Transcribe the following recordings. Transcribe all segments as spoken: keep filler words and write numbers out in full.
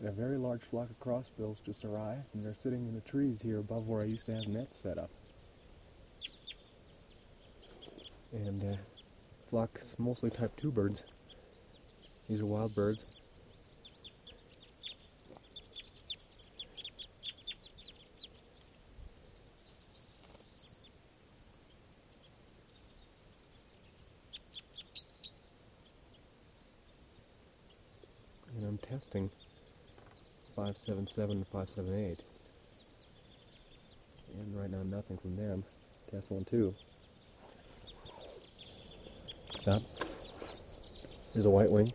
A very large flock of crossbills just arrived, and they're sitting in the trees here above where I used to have nets set up. And uh, flock's mostly type two birds. These are wild birds. And I'm testing five seven seven and five seven eight. And right now nothing from them. Test one two. Stop. There's a white wing.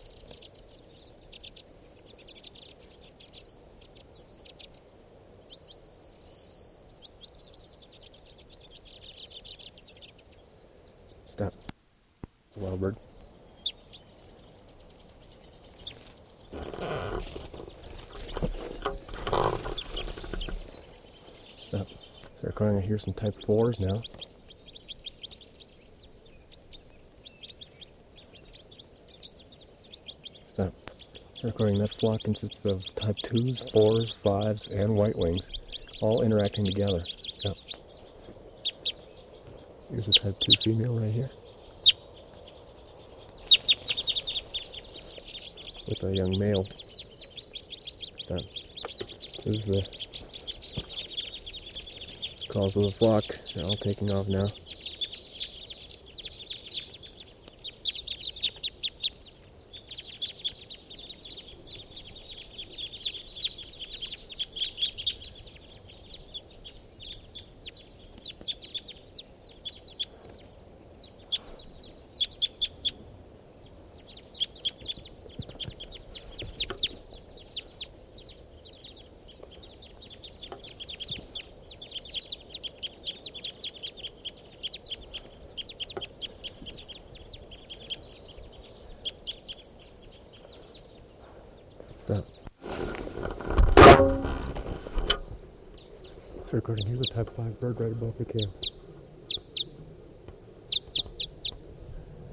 Stop. It's a wild bird. Stop. They're starting to hear some type fours now. Stop. Recording that flock consists of type twos, fours, fives, and white wings, all interacting together. Stop. Here's a type two female right here, with a young male. Stop. This is the calls of the flock. They're all taking off now. Stop. It's recording. Here's a type five bird right above the camp.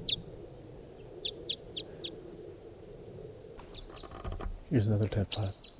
Here's another type five.